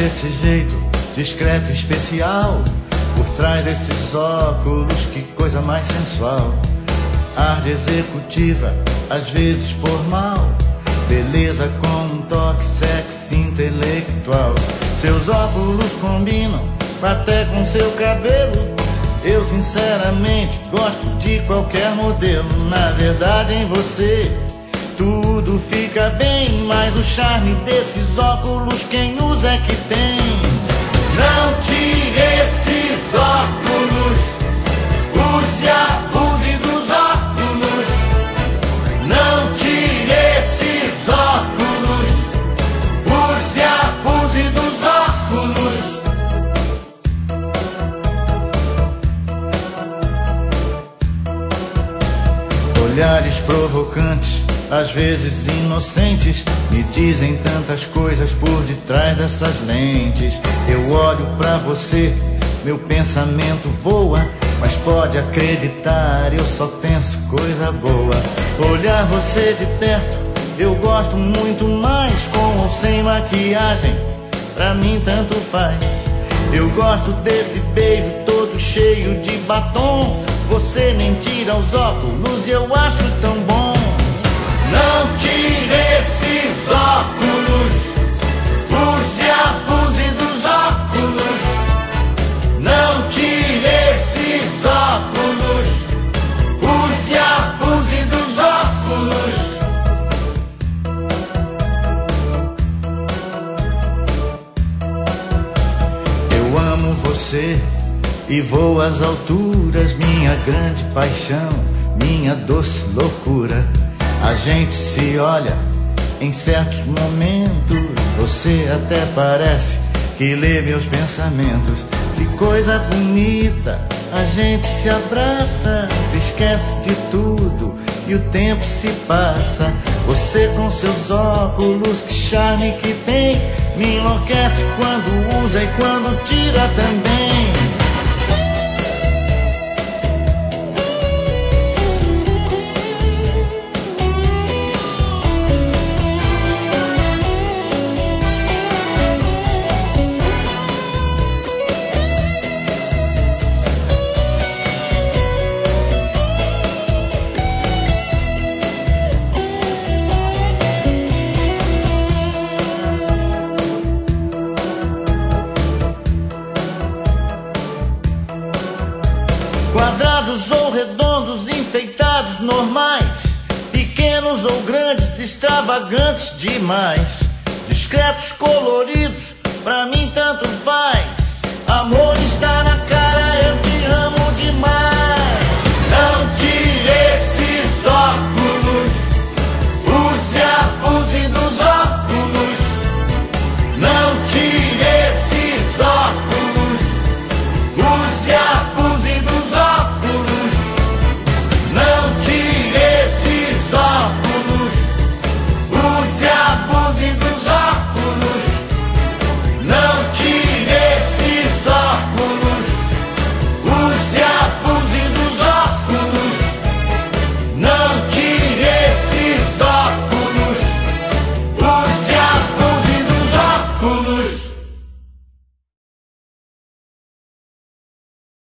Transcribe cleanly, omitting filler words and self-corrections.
desse jeito, discreto e especial. Por trás desses óculos, que coisa mais sensual. Ar de executiva, às vezes formal. Beleza com um toque sexy intelectual. Seus óculos combinam até com seu cabelo. Eu sinceramente gosto de qualquer modelo. Na verdade em você tudo fica bem, mas o charme desses óculos quem usa é que tem. Não tire esses óculos, use e abuse dos óculos. Não tire esses óculos, use e abuse dos óculos. Olhares provocantes, às vezes inocentes, me dizem tantas coisas por detrás dessas lentes. Eu olho pra você, meu pensamento voa, mas pode acreditar, eu só penso coisa boa. Olhar você de perto, eu gosto muito mais, com ou sem maquiagem, pra mim tanto faz. Eu gosto desse beijo todo cheio de batom, você nem tira os óculos e eu acho tão bom. Não tire esses óculos, use e abuse dos óculos. Não tire esses óculos, use e abuse dos óculos. Eu amo você e vou às alturas, minha grande paixão, minha doce loucura. A gente se olha em certos momentos, você até parece que lê meus pensamentos. Que coisa bonita, a gente se abraça, se esquece de tudo e o tempo se passa. Você com seus óculos, que charme que tem, me enlouquece quando usa e quando tira também. Quadrados ou redondos, enfeitados, normais, pequenos ou grandes, extravagantes demais, discretos, coloridos, pra mim tanto faz.